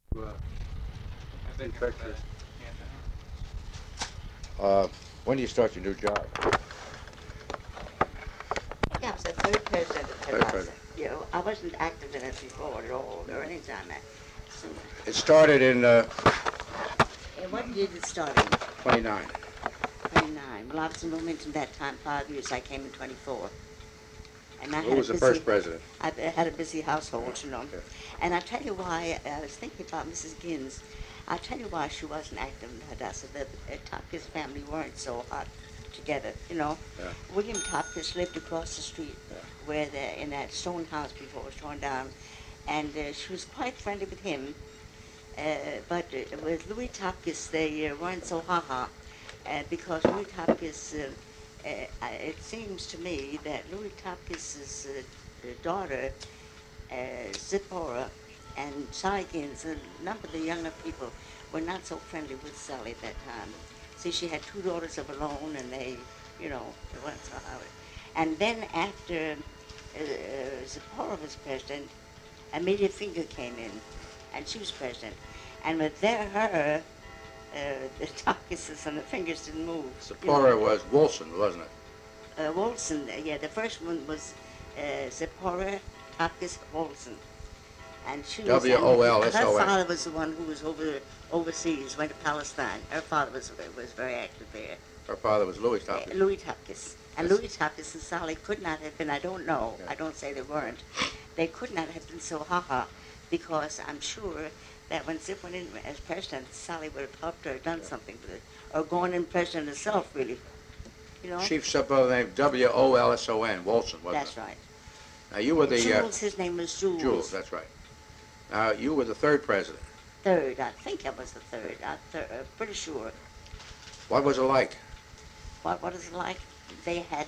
I think I've got a When do you start your new job? Yeah, I was the third president of Third Hadassah. president. You know, I wasn't active in it before at all, or any time. Sooner. It started in And what year did it start in? 29. 29. Well, I was in Wilmington that time, 5 years. I came in 24. And I Who had was a the busy, first president? I had a busy household, you know. Okay. And I tell you why, I was thinking about Mrs. Gins. I tell you why she wasn't active in Hadassah. The Topkins family weren't so hot together, you know. Yeah. William Topkins lived across the street Yeah. where in that stone house before it was torn down. And she was quite friendly with him. But with Louis Topkins, they weren't so ha-ha. Because Louis Topkins, it seems to me that Louis Topkins' daughter, Zipporah, and Sally Gins, a number of the younger people were not so friendly with Sally at that time. See, she had two daughters of her own, and they, they weren't so hard. And then after Zipporah was president, Amelia Finger came in, and she was president. And with her, the Topkinses and the Fingers didn't move. Zipporah was Wilson, wasn't it? Wolson, yeah, the first one was Zipporah Topkins Wolson. And she was, W-O-L-S-O-N. her father was the one who was overseas, went to Palestine. Her father was very active there. Her father was Louis Topkins. Louis Topkins. And Yes. Louis Topkins and Sally could not have been, I don't know, Yeah. I don't say they weren't, they could not have been so ha-ha, because I'm sure that when Zip went in as president, Sally would have helped her, done something with it, or gone in president herself, really. You know? Chief Zipporah named W-O-L-S-O-N, Wilson, wasn't That's it? right. Now, you were the... Jules, his name was Jules. Jules, that's right. Now, you were the third president. Third, I think I was the third. Pretty sure. What was it like? What is it like? They had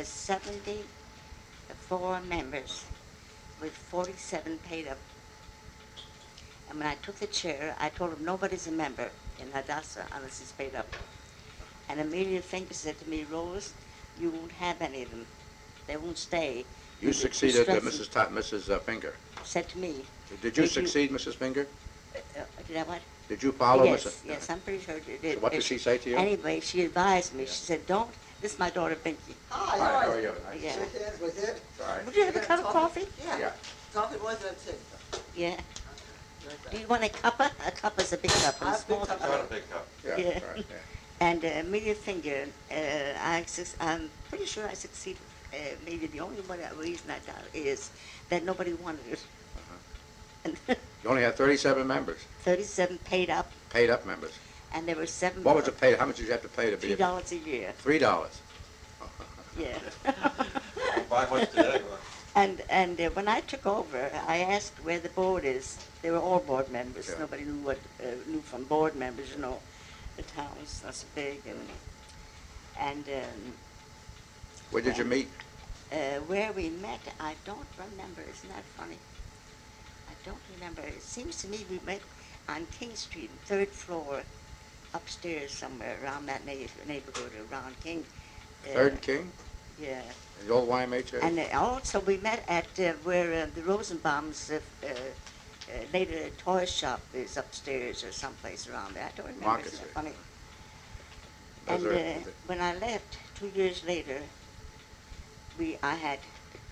74 members with 47 paid up. And when I took the chair, I told them nobody's a member in Hadassah unless he's paid up. And Amelia Finger said to me, Rose, you won't have any of them. They won't stay. You succeeded Mrs. Finger. Said to me. Did you succeed Mrs. Finger? Did I what? Did you follow Yes, Mrs.? yes, I'm pretty sure it did. So what did she say to you? Anyway, she advised me. She said, don't, this is my daughter, Pinky. Hi, Hi, how are you? Yeah. Shake hands with it. Sorry. Would you have a cup of coffee? Yeah. Coffee was that too. Yeah. Do you want a cuppa? A cup is a big cup, and a I've small been cup. cup. Not a big cup. Yeah, Yeah. right, yeah. And Amelia Finger, I'm pretty sure I succeeded. Maybe the only reason I doubt is that nobody wanted it. And You only had 37 members, 37 paid up, paid up members. and there were 7. What was the pay? How much did you have to pay to be? $3 a year. $3. Yeah. Buy much today, And when I took over, I asked where the board is. They were all board members. Yeah. Nobody knew from board members. You know, the town's not so big, and Where did you meet? where we met, I don't remember. Isn't that funny? I don't remember. It seems to me we met on King Street, third floor, upstairs somewhere around that neighborhood, around King. Third and King? Yeah. In the old YMH area? And also we met at where the Rosenbaums later toy shop is upstairs or someplace around there. I don't remember. Market Isn't that Street. funny? Those And are- when I left 2 years later, I had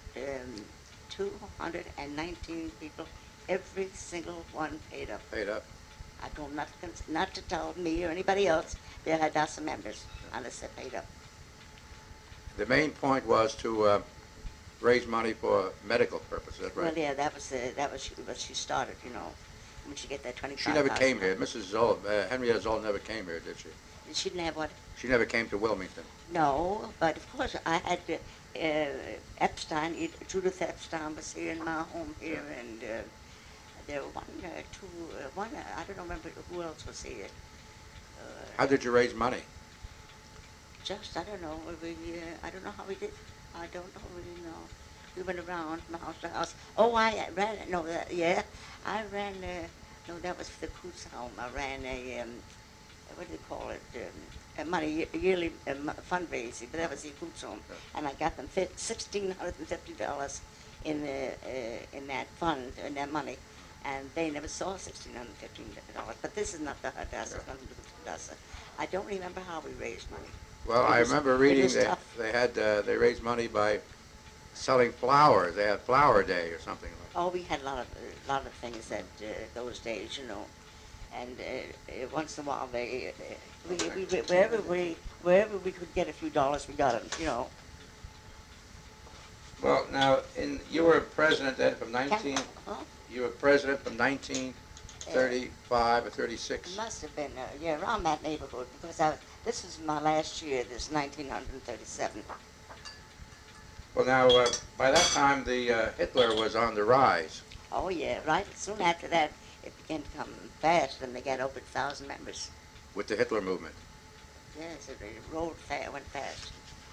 219 people, every single one paid up. Paid up. I told them not to tell me or anybody else they're Hadassah members unless they paid up. The main point was to raise money for medical purposes, that's Well, right? yeah, that was what she started, you know, when she get that 25. She never came here. Mrs. Zoll, Henrietta Zoll never came here, did she? She didn't have what? She never came to Wilmington. No, but of course I had Epstein. Judith Epstein was here in my home here, and there were one. I don't remember who else was here. How did you raise money? Just I don't know. I don't know how we did. I don't know really know. We went around from house to house. Oh, I ran. No, yeah, I ran. No, that was for the Coots home. I ran a what do you call it? A yearly fundraising, but that was the Coots home, and I got them $1,650 in that fund, in that money. and they never saw $1,615. But this is not the Hadassah. It's nothing to do with Hadassah. I don't remember how we raised money. Well, It I was- remember it reading was that tough. they raised money by selling flowers. They had Flower Day or something like that. Oh, we had a lot of things that those days, you know, and once in a while wherever we could get a few dollars, we got them, you know. Well, now, you were president then from Huh? you were president from 1935 or 36? It must have been, yeah, around that neighborhood, because this was my last year, this 1937. Well, now, by that time, the Hitler was on the rise. Oh, yeah, right. Soon after that, it began to come fast, and they got over 1,000 members. With the Hitler movement. Yes, it rolled fast, went fast.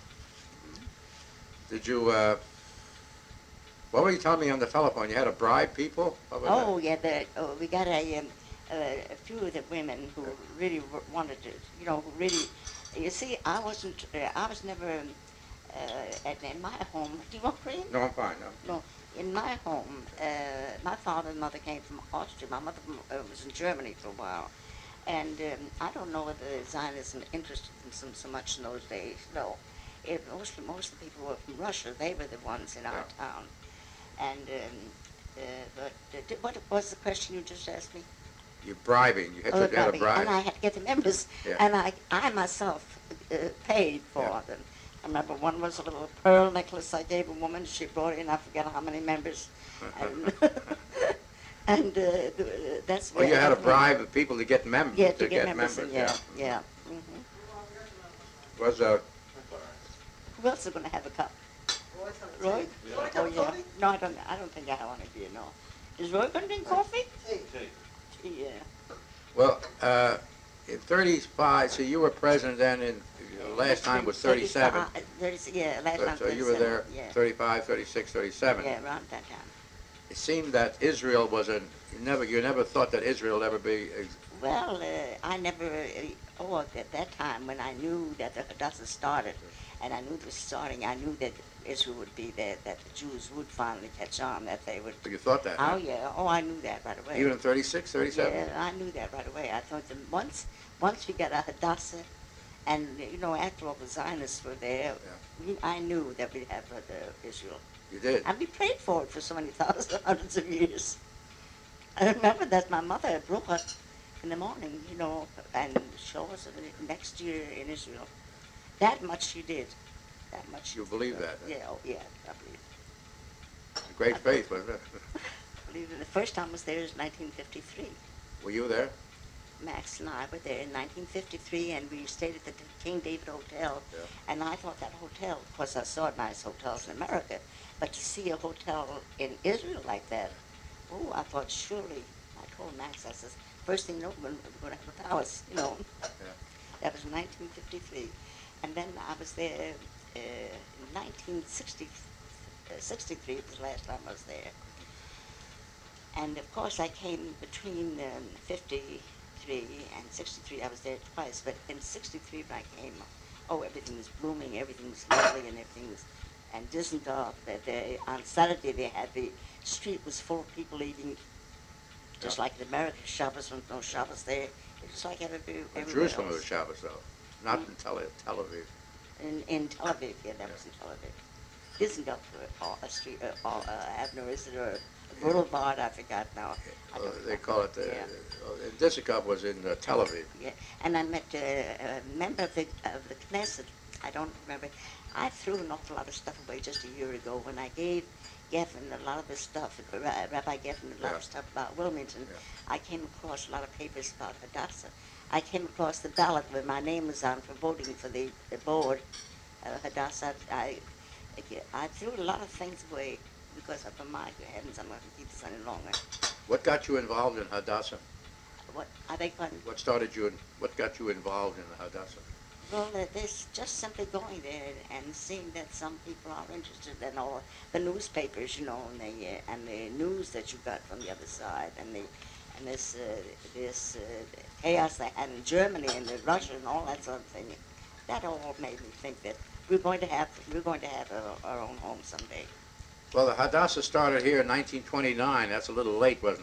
Did you, what were you telling me on the telephone? You had to bribe people? What was Oh, yeah, we got a few of the women who really wanted to, you know, who really, you see, I was never, in my home, do you want cream? that? No, I'm fine, no. No, in my home, my father and mother came from Austria. My mother was in Germany for a while. And I don't know whether Zionism interested them so much in those days. No, most of the people were from Russia. They were the ones in our town. And what was the question you just asked me? You're bribing. You had to Bribing. bribe. And I had to get the members, Yeah. and I myself paid for Yeah. them. I remember one was a little pearl necklace I gave a woman. She brought in, I forget how many members. And, that's Well, you had to I- bribe the people to get members. Yeah, to get members, yeah. Mm-hmm. Was Who else is going to have a cup? Roy's gonna Roy? take- You want a Oh, cup of yeah. coffee? No, I don't think I want to be, no. Is Roy going to drink coffee? Hey, Yeah. well, in 35, so you were president then last time was 37. 37, yeah, last time So you were there 37, yeah. 35, 36, 37. Yeah, around that time. It seemed that Israel was you never thought that Israel would ever be, Well, I never, at that time when I knew that the Hadassah started, and I knew it was starting, I knew that Israel would be there, that the Jews would finally catch on, that they would. you thought that, Oh, huh? yeah, I knew that right away. Even in 36, 37? Yeah, I knew that right away. I thought that once we got a Hadassah, and, you know, after all the Zionists were there, I knew that we'd have the Israel. You did. And we prayed for it for so many hundreds of years. I remember that my mother broke up in the morning, you know, and showed us next year in Israel. That much she did. That much. You believe that? Huh? Yeah, oh, yeah, I believe. Great faith, wasn't it? I believe it. The first time I was there was 1953. Were you there? Max and I were there in 1953, and we stayed at the King David Hotel. Yeah. And I thought that hotel, of course, I saw nice hotels in America, but to see a hotel in Israel like that, oh, I thought surely. I told Max, I says, first thing you know, we're going to have a palace, you know. Yeah. That was 1953, and then I was there in 1963. Was the last time I was there. And of course, I came between 53 and 63. I was there twice, but in 63 when I came, oh, everything was blooming, everything was lovely, and everything was. And Dizengoff, on Saturday they had the street was full of people eating, just like in America. Shabbos, when no Shabbos there. It was like everywhere Jerusalem else. was Shabbos, though. Not in Tel Aviv. In Tel Aviv, yeah, that was in Tel Aviv. Dizengoff street, Avenue, is it a boulevard? I forgot now. I don't They know. call it, Yeah. Dizengoff was in Tel Aviv. Yeah, and I met a member of the Knesset. I don't remember. I threw an awful lot of stuff away just a year ago when I gave Geffen a lot of the stuff, Rabbi Geffen a lot Yeah. of stuff about Wilmington. Yeah. I came across a lot of papers about Hadassah. I came across the ballot where my name was on for voting for the board, Hadassah. I threw a lot of things away because of my heavens, I'm not going to keep this any longer. What got you involved in Hadassah? What I beg pardon? What got you involved in the Hadassah? Well, there's just simply going there and seeing that some people are interested in all the newspapers, you know, and the news that you got from the other side, and this chaos they had in Germany and in Russia and all that sort of thing. That all made me think that we're going to have our own home someday. Well, the Hadassah started here in 1929. That's a little late, wasn't it?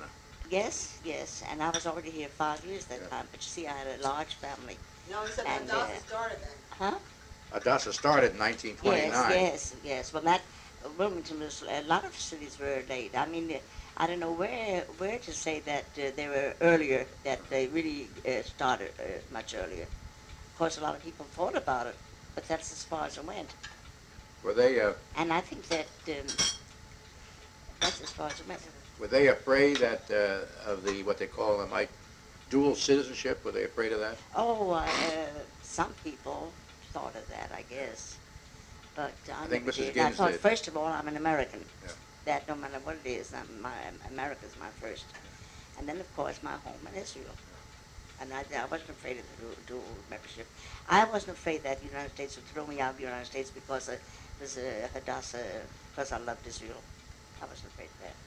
Yes, yes, and I was already here 5 years that Yeah. time, but you see, I had a large family. No, he said And, that Dawson started then. Huh? Hadassah started in 1929. Yes. Well, that Wilmington was, a lot of cities were late. I mean, I don't know where to say that they were earlier, that they really started much earlier. Of course, a lot of people thought about it, but that's as far as it went. Were they And I think that that's as far as it went. were they afraid that of the what they call like dual citizenship? Were they afraid of that? Oh, some people thought of that, I guess. But I think never Mrs. did. I Gibbs thought, did. first of all, I'm an American. Yeah. That no matter what it is, America's my first. And then, of course, my home in Israel. And I wasn't afraid of the dual membership. I wasn't afraid that the United States would throw me out of the United States because it was Hadassah, because I loved Israel. I wasn't afraid of that.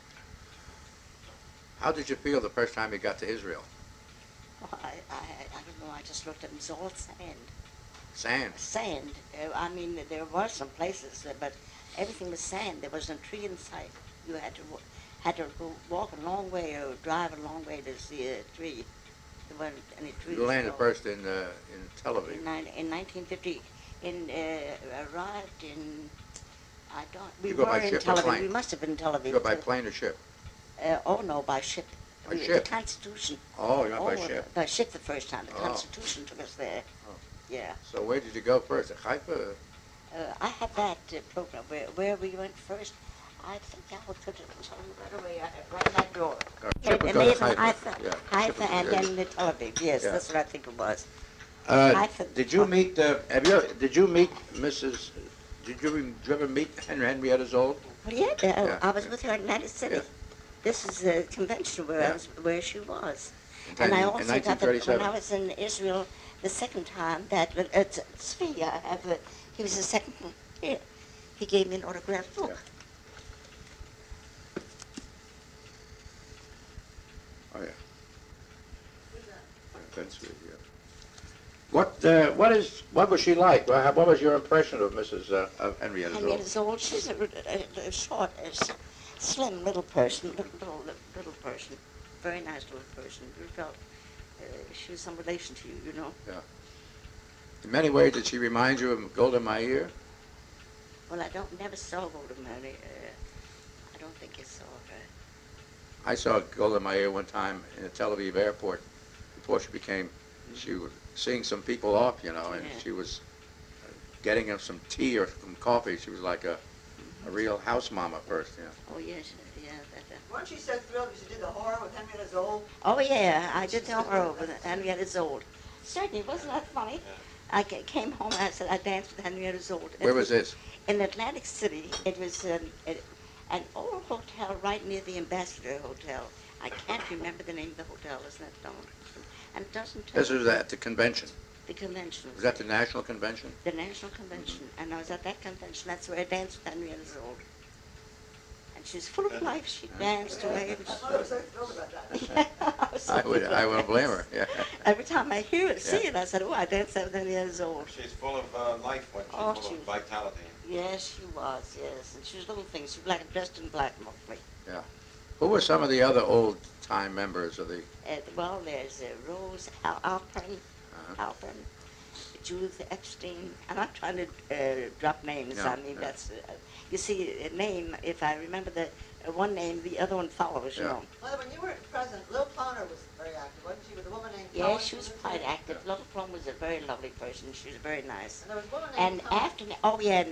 How did you feel the first time you got to Israel? Well, I don't know, I just looked at it, it was all sand. Sand. Sand. I mean, there were some places, but everything was sand. There wasn't a tree in sight. You had to go walk a long way or drive a long way to see a tree. There weren't any trees. You landed so first in Tel Aviv. in 1950. Arrived in. I don't. We You go were by in ship Tel or Aviv. plane? We must have been in Tel Aviv. You go by plane or ship? Oh no, by ship. By ship? The Constitution. Oh, you went by ship. By ship the first time. The Oh. Constitution took us there. Oh. Yeah. So where did you go first? To Haifa? I had that program where we went first. I think I would put it right away. I have right in that drawer. Ship would It go may to have been Haifa. Haifa, Yeah. Haifa, Ship would- and yeah. then the Tel Aviv. Yes, Yeah. that's what I think it was. Haifa. Did you meet? Did you meet Mrs. Did you ever meet Henrietta Zold? Well, yeah, Yeah. I was with her in Atlantic City. Yeah. This is a convention where Yeah. where she was. In, And I in also got the, 1937. when I was in Israel the second time, that Tzvi, I have he was the second one here. He gave me an autographed book. Yeah. Oh yeah. That's sweet, yeah. What was she like? What was your impression of Mrs. Of Henrietta Henrietta Zold? Zold, she's a short, slim little person, little person, very nice little person. You felt she was some relation to you, you know. In many ways, did she remind you of Golda Meir? Well, I never saw Golda Meir. I don't think I saw her. I saw Golda Meir one time in the Tel Aviv airport before she was seeing some people off, and Yeah. she was getting them some tea or some coffee. She was like a real house mama first, Oh yes, yeah. Weren't you so thrilled because you did the horror with Henrietta Zold? Oh yeah, I did tell her over Henrietta Zold. Certainly, wasn't that funny? I came home and I said I danced with Henrietta Zold. Where was this? In Atlantic City. It was an old hotel right near the Ambassador Hotel. I can't remember the name of the hotel, isn't it? And it doesn't tell This was at the convention. the convention. Was that the national convention? The National Convention. And I was at that convention. That's where I danced with Henrietta Zold. And she was full of life. She danced away. I thought I was so thrilled about that. I was so I wouldn't blame her. Yeah. Every time I hear it, see Yeah. it, I said, oh, I danced with Henrietta Zold. She's full of life when she's Oh, full she of was- vitality. Yes, she was, yes. And she was little things. She was dressed in black mostly. Who were some of the other old-time members of the... Well, there's Rose Alpern, Uh-huh. Judith Epstein. I'm not trying to drop names. No, I mean, no. that's, you see, a name, if I remember the one name, the other one follows, you Yeah. know. Well, when you were president, Lil Ploner was very active, wasn't she? With a woman named Yeah, Cohen she was there, quite too? active. Little Plum was a very lovely person. She was very nice. And there was a woman And named Cohen. after, oh yeah,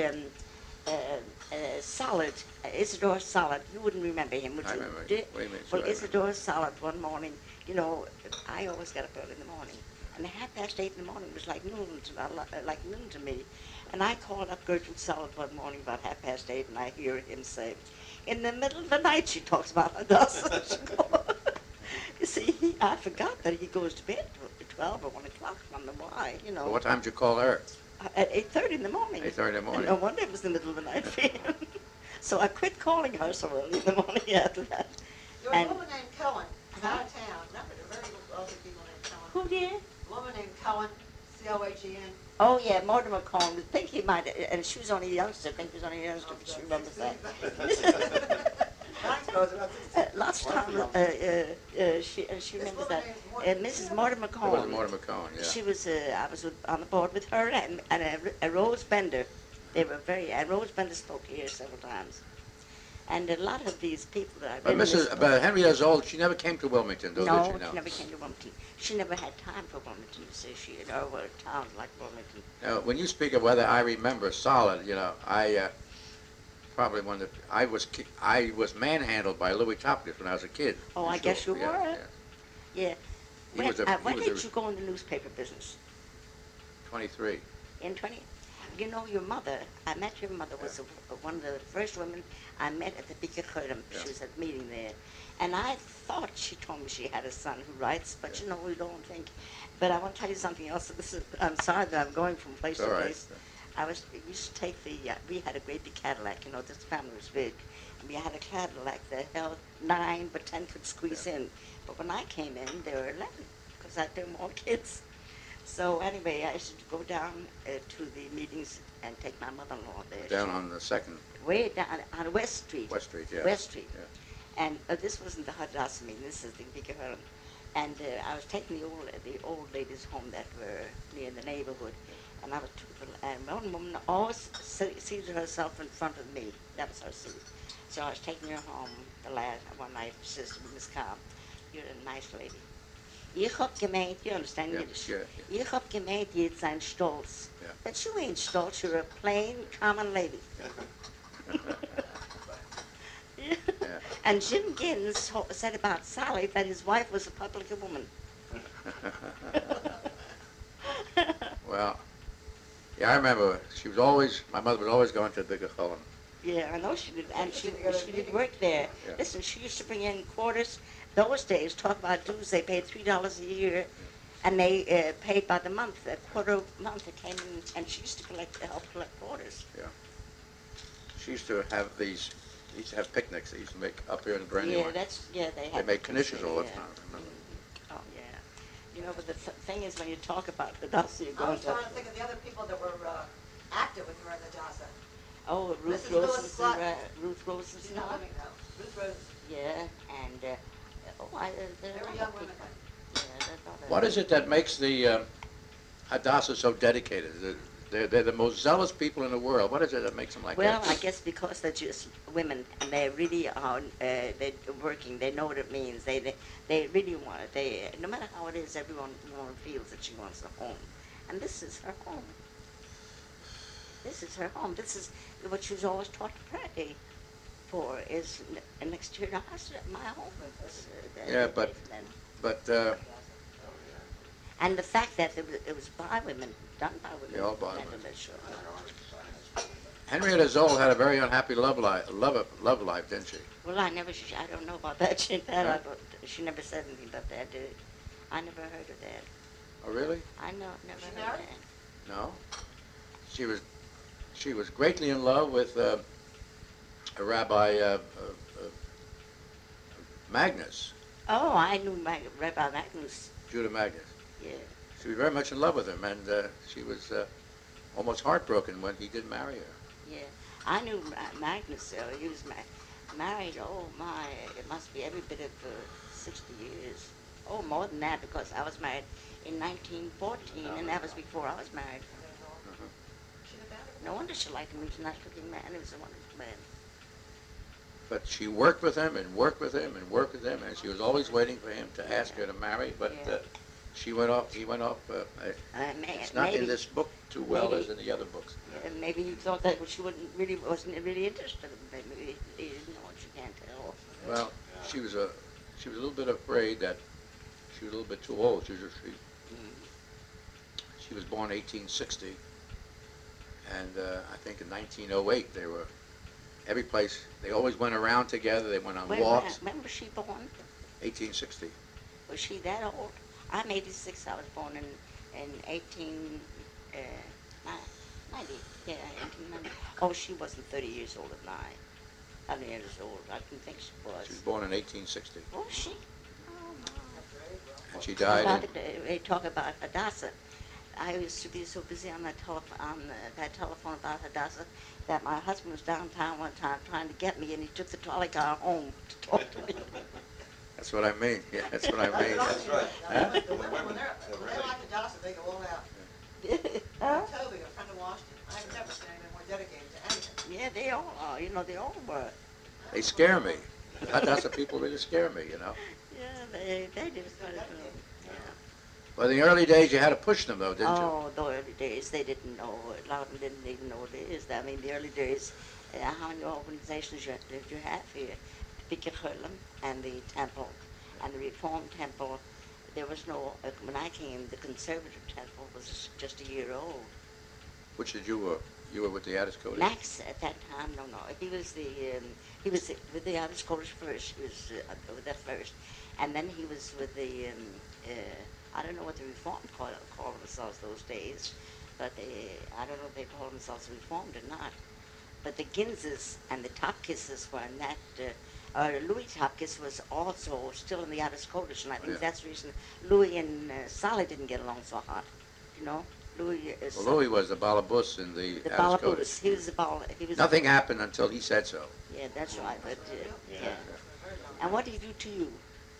Solid, Isidore Solid, you wouldn't remember him, would you? I remember. Do you? Wait a minute. Well, Isidore Solid one morning, I always got up early in the morning, and 8:30 in the morning was like noon to me. And I called up Gertrude Solid one morning about 8:30, and I hear him say, in the middle of the night, she talks about Hadassah. You see, I forgot that he goes to bed at 12 or 1 o'clock. I don't know why, So what time did you call her? At 8:30 in the morning. 8:30 in the morning. And no wonder it was the middle of the night for him. So I quit calling her so early in the morning after that. There was and- a woman named Cohen out of town. Remember the very wealthy people named Cohen? Who did? A woman named Cohen, C-O-H-E-N. Oh, yeah, Mortimer Cohen. I think he might, and she was only a youngster. I think he was only a youngster, but she remembers that. Lots of time, she remembers that. Mrs. Mortimer It was Cohen. Mortimer Cohen, yeah. She was, I was on the board with her and a Rose Bender. They were and Rose Bender spoke here several times. And a lot of these people that I But really miss- but Henrietta Zoll, she never came to Wilmington, though, No, did she? she never came to Wilmington. She never had time for Wilmington, you see. She, or towns like Wilmington. Now, when you speak of weather, I remember solid. I probably I was manhandled by Louis Topkins when I was a kid. Oh, I in guess school. you Yeah, were. yeah. Yeah. He When, was a- when he was did a- you go in the newspaper business? 23. In 20? You know, your mother, I met your mother, was one of the first women I met at the Bika Khurram. Yeah. She was at a meeting there. And I thought she told me she had a son who writes, but we don't think. But I want to tell you something else. I'm sorry that I'm going from place It's all to right. place. Used to take we had a great big Cadillac, this family was big. And we had a Cadillac that held 9, but 10 could squeeze in. But when I came in, there were 11, because I had more kids. So anyway, I used to go down to the meetings and take my mother-in-law there. Down on the second Way down on West Street. West Street, yeah. West Street. Yeah. And this wasn't the Hadassah meeting, this is the Bika Khurram. And I was taking the old ladies home that were near the neighborhood. And and one woman always seated herself in front of me. That was her seat. So I was taking her home the last one night. She says, Miss Cobb, you're a nice lady. Ich hab gemeint, you understand Yeah, Yiddish? yeah. Ich hab gemeint, you'd sein stolz. Yeah. But you ain't stolz, you're a plain, common lady. Yeah. And Jim Gins said about Sally that his wife was a public woman. Well, yeah, I remember my mother was always going to the Bika Khurram. Yeah, I know she did, and she did work there. Yeah. Listen, she used to bring in quarters. Those days, talk about dues, they paid $3 a year, and they paid by the month, a quarter a month. It came in, and she used to help collect quarters. She used to have picnics. They used to make up here in Brandywine. They They had. made knishes all the yeah. time. Remember? Oh yeah. But the thing is, when you talk about the Dasa, you're I going was trying to think of the other people that were active with her in the Dasa. Oh, Ruth Mrs. Lewis Rosen's Slut. Ruth Rosen's She's not living now. Ruth Rose. Yeah, and there They are were other young women people. then. Yeah, there's other- What is it that makes the Hadassah so dedicated? They're the most zealous people in the world. What is it that makes them like Well, that? I guess because they're just women, and they really are. They're working. They know what it means. They really want it. No matter how it is, everyone feels that she wants a home, and this is her home. This is her home. This is what she was always taught to pray for. Is next to the house, my home. Yeah, but And the fact that it was by women, done by women. Yeah, all by and women. that's sure. Henrietta Zoll had a very unhappy love life, didn't she? Well, I don't know about that. She never said anything about that, did it? I never heard of that. Oh, really? I never She heard of married? that. No. She was greatly in love with a Rabbi Magnus, Oh, I knew Rabbi Magnus. Judah Magnus. Yeah. She was very much in love with him, and she was almost heartbroken when he didn't marry her. Yeah. I knew Magnus. He was married. Oh my! It must be every bit of 60 years. Oh, more than that, because I was married in 1914, and that was before I was married. No wonder she liked him. He was a nice-looking man. He was a wonderful man. But she worked with him and worked with him and worked with him, and she was always waiting for him to ask her to marry. But Yeah. he went off. It's not in this book too well as in the other books. Maybe he thought that she wasn't really interested. Maybe he didn't know what you can't tell. Well, she was a little bit afraid that she was a little bit too old. She was born 1860, and I think in 1908 every place, they always went around together. They went on walks. When was she born? 1860. Was she that old? I'm 86. I was born in 1890. Yeah, 1890. Oh, she wasn't 30 years older than I. 100 years old. I didn't think she was. She was born in 1860, Was she? Oh, my. and she died. They talk about Hadassah. I used to be so busy on that telephone about Hadassah that my husband was downtown one time trying to get me, and he took the trolley car home to talk to me. That's what I mean. Yeah, that's what I mean. That's right. Huh? The women, when they're like the Dawson, they go all out. Huh? Toby, a friend of Washington, I've never seen anyone more dedicated to anything. Yeah, they all are. You know, they all were. They scare me. That's what people really scare me, you know. Yeah, they did. Yeah. Well, in the early days, you had to push them, though, didn't you? Oh, the early days, they didn't know. A lot of them didn't even know what it is. I mean, the early days, how many organizations did you have here? Bikkur Cholim and the Temple, and the Reform Temple. There was no, when I came, the Conservative Temple was just a year old. Which did you were with the Addis Code? Max at that time, no, he was with the Irish Scottish first. He was with that first, and then he was with the I don't know what the Reformed called themselves those days, but I don't know if they called themselves Reformed or not. But the Ginzes and the Topkisses were in that. Louis Topkis was also still in the Irish Scottish, and I think that's the reason Louis and Sally didn't get along so hot. You know. Louis was the Balabus in the Addis Code. He was the Bal. Nothing happened until he said so. Yeah, that's right. But yeah. And what did he do to you?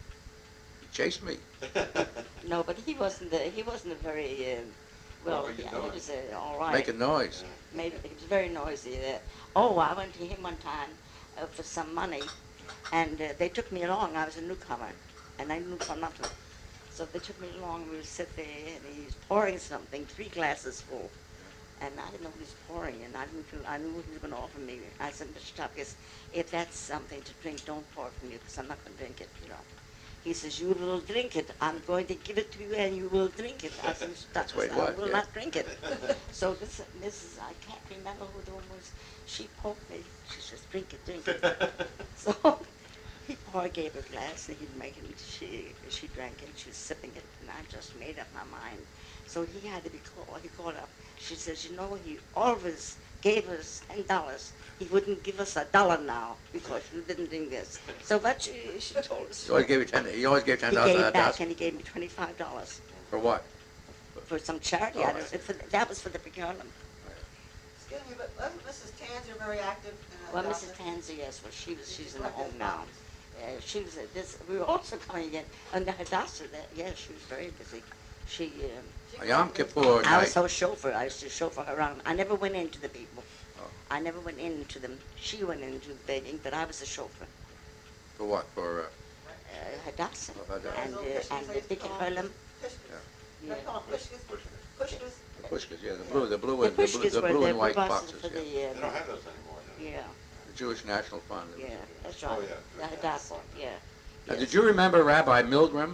He chased me. No, but he wasn't a very well. What were you Yeah, doing? he was all right. Making noise. Maybe he was very noisy. I went to him one time for some money, and they took me along. I was a newcomer, and I knew for nothing. So they took me along, we would sit there, and he's pouring something, 3 glasses full. And I didn't know what he was pouring, and I knew what he was going to offer me. I said, Mr. Topkis, if that's something to drink, don't pour it for me, because I'm not going to drink it, you know. He says, you will drink it. I'm going to give it to you, and you will drink it. I said, Mr. That's Topkis, what I it will was, not drink it. So this is, I can't remember who the woman was. She poked me. She says, drink it, drink it. So he gave her a glass, and he'd make it, and she drank it, she was sipping it, and I just made up my mind. So he had to be called, he called up. She says, you know, he always gave us $10. He wouldn't give us $1 now, because you didn't do this. So what she told us. He always gave you $10. He always gave $10 He to gave that back, house. and he gave me $25 For what? for some charity. Oh, I don't, that was for the Bikkur Cholim. Excuse me, but wasn't Mrs. Tanzer very active? Well, Mrs. Tansy, yes, well, she's in the home now. She was we were also coming in under Hadassah. Yes, she was very busy. She. Yom Kippur I was night. her chauffeur. I used to chauffeur her around. I never went into the people. Oh. I never went into them. She went into the begging, but I was the chauffeur. For what? For Hadassah Hadassah. and the Bikkur Cholim. They call them pushkas. Pushkas. the pushkas, yeah, the blue The the blue and white buses boxes, for the. yeah. They don't have those anymore, do they? Yeah, The Jewish National Fund. yeah, that's right. Oh, yeah. The Hadassah, yeah. Now, Yes. did you remember Rabbi Milgram?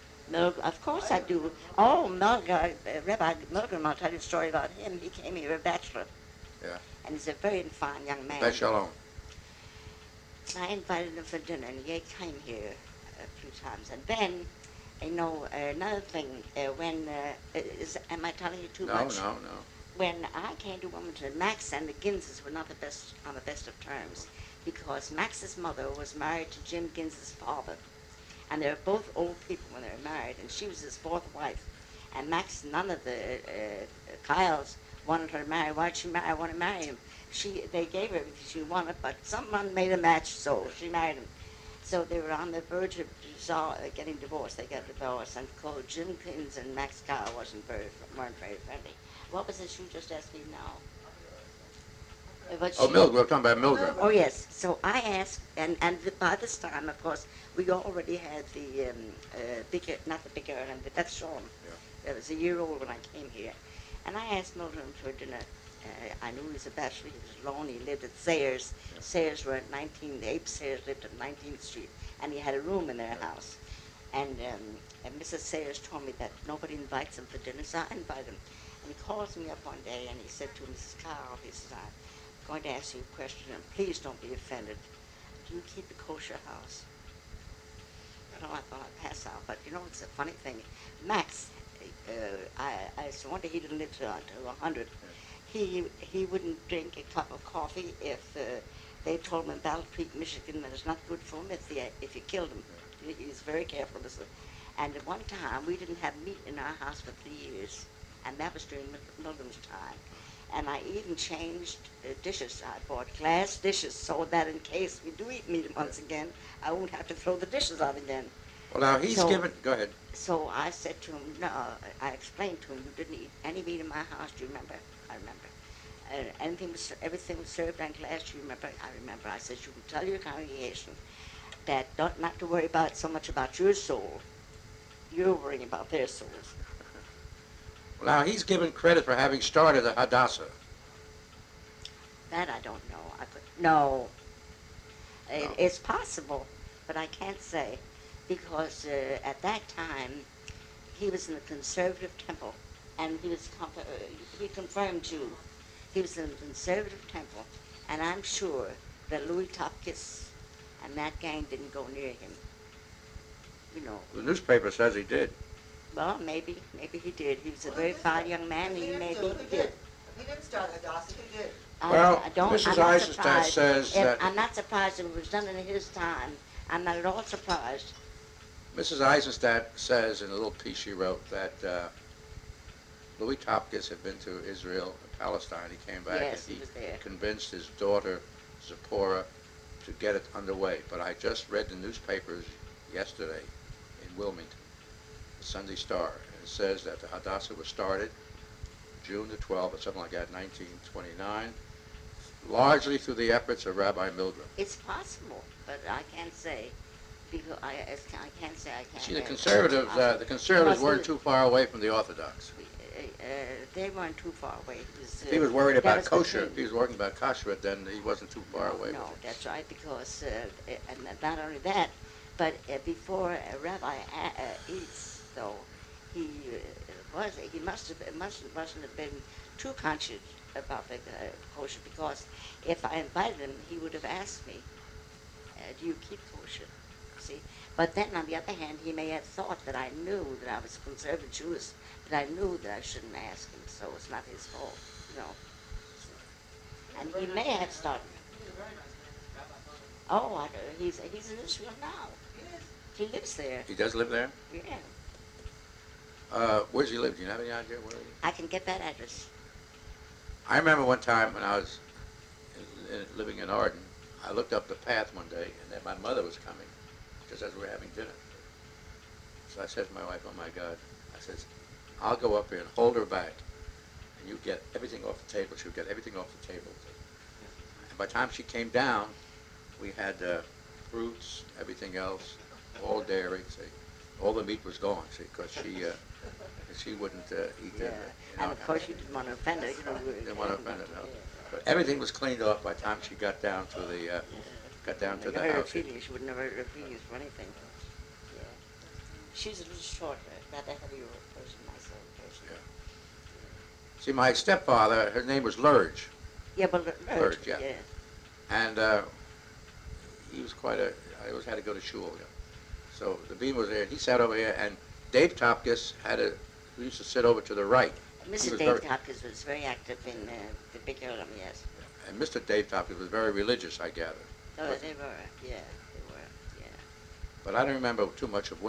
Of course I do. Oh, Rabbi Milgram, I'll tell you a story about him. He came here a bachelor. Yeah. And he's a very fine young man. Bet Shalom. I invited him for dinner, and he came here a few times. And then, you know, another thing, am I telling you too much? No. When I came to Wilmington, Max and the Ginzes were not on the best of terms, because Max's mother was married to Jim Ginz's father. And they were both old people when they were married, and she was his 4th wife. And Max, none of the Kyles wanted her to marry. Why'd she marry? I want to marry him. They gave her everything she wanted, but someone made a match, so she married him. So they were on the verge of getting divorced. They got divorced, and called Jim Ginz and Max Kyle weren't very friendly. What was it you just asked me now? Milgram. We're talking about Milgram. Oh, yes. So I asked, and by this time, of course, we already had the not the Bikkur, and the Beth Shalom. Yeah. It was a year old when I came here. And I asked Milgram for dinner. I knew he was a bachelor. He was alone. He lived at Sayers. Yeah. Sayers were at the Abe Sayers lived at 19th Street, and he had a room in their house. And Mrs. Sayers told me that nobody invites him for dinner, so I invited him. And he calls me up one day, and he said to Mrs. Carl, he says, I'm going to ask you a question, and please don't be offended. Do you keep a kosher house? I thought I'd pass out, but you know, it's a funny thing. Max, I wonder he didn't live to 100. He wouldn't drink a cup of coffee if they told him in Battle Creek, Michigan, that it's not good for him if you killed him. He was very careful. And at one time, we didn't have meat in our house for 3 years. and that was during Milton's time. And I even changed dishes. I bought glass dishes so that in case we do eat meat once again, I won't have to throw the dishes out again. Well, now he's So- given. Go ahead. So I said to him, no, I explained to him, you didn't eat any meat in my house, do you remember? I remember. Everything was served on glass, do you remember? I remember. I said, you can tell your congregation that not to worry about so much about your soul. You're worrying about their souls. Well, now he's given credit for having started the Hadassah. That I don't know. No. No. It's possible, but I can't say because at that time he was in the conservative temple, and he confirmed Jew. He was in the conservative temple, and I'm sure that Louis Topkis and that gang didn't go near him. You know. The newspaper says he did. Well, maybe he did. He was a very fine young man, and he maybe Who did. did? He didn't start Hadassah, who did? Well, I'm Mrs. not Eisenstadt surprised. says that- I'm not surprised if it was done in his time. I'm not at all surprised. Mrs. Eisenstadt says in a little piece she wrote that Louis Topkis had been to Israel and Palestine. He came back Yes, and he was there. convinced his daughter Zipporah to get it underway. But I just read the newspapers yesterday in Wilmington, the Sunday Star, and it says that the Hadassah was started June the 12th or something like that, 1929, largely through the efforts of Rabbi Milgram. It's possible, but I can't say. Because I can't say I can't. See, the conservatives weren't too far away from the Orthodox. They weren't too far away. If he was worried that about was the kosher, thing. if he was worried about kashrut, then he wasn't too far away. No, with it. that's right. Because and not only that, but before Rabbi Eats, though, he mustn't have been too conscious about the kosher, because if I invited him, he would have asked me, "Do you keep kosher?" See, but then on the other hand, he may have thought that I knew that I was a conservative Jewish, that I knew that I shouldn't ask him, so it's not his fault, you know. And he may have started. He's a very nice man, Rabbi Milgram. Oh, he's in Israel now. He is. He lives there. He does live there? Yeah, Where does he live? Do you have any idea where he lives? I can get that address. I remember one time when I was living in Arden, I looked up the path one day, and then my mother was coming, just as we were having dinner. So I said to my wife, "Oh my God," I said, "I'll go up here and hold her back, and you get everything off the table." She'll get everything off the table. And by the time she came down, we had fruits, everything else, all dairy. See, all the meat was gone. See, because she wouldn't eat Yeah, that. and of course you didn't want to offend her. You know, Didn't want to offend her, no. Yeah. But everything was cleaned off by the time she got down to the You hurt her house. feelings. She would never hurt her feelings for anything. Yeah. She's a little short, rather heavier person, nice little person. Yeah. See, my stepfather, his name was Lurge, Yeah, but Lurge, yeah. and he was I always had to go to shul. Yeah. So the beam was there. He sat over here, and Dave Topkis who used to sit over to the right. He Mrs. was Dave very- Hopkins was very active in the Big Earlham, yes. And Mr. Dave Topkis was very religious, I gather. Oh, they were, yeah, they were, yeah. But I don't remember too much of